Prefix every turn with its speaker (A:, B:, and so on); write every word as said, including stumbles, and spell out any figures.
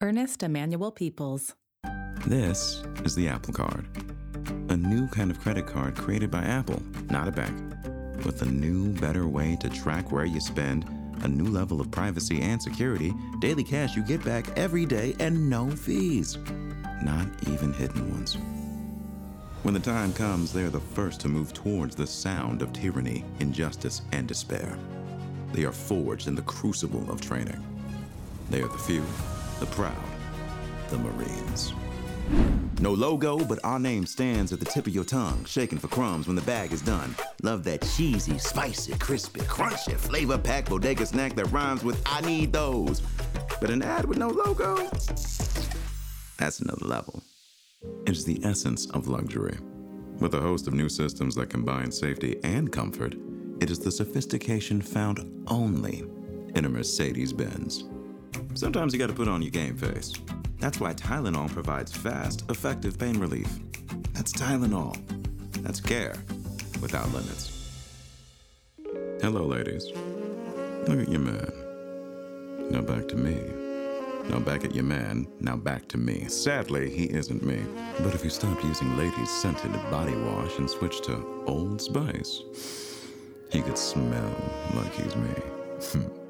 A: Ernest Emmanuel Peoples.
B: This is the Apple Card, a new kind of credit card created by Apple, not a bank, with a new, better way to track where you spend, a new level of privacy and security, daily cash you get back every day, and no fees, not even hidden ones. When the time comes, they are the first to move towards the sound of tyranny, injustice, and despair. They are forged in the crucible of training. They are the few, the proud, the Marines. No logo, but our name stands at the tip of your tongue, shaking for crumbs when the bag is done. Love that cheesy, spicy, crispy, crunchy, flavor-packed bodega snack that rhymes with I need those. But an ad with no logo? That's another level. It is the essence of luxury. With a host of new systems that combine safety and comfort, it is the sophistication found only in a Mercedes-Benz. Sometimes you gotta put on your game face. That's why Tylenol provides fast, effective pain relief. That's Tylenol. That's care without limits. Hello, ladies. Look at your man. Now back to me. Now back at your man. Now back to me. Sadly, he isn't me. But if you stop using ladies' scented body wash and switch to Old Spice, he could smell like he's me.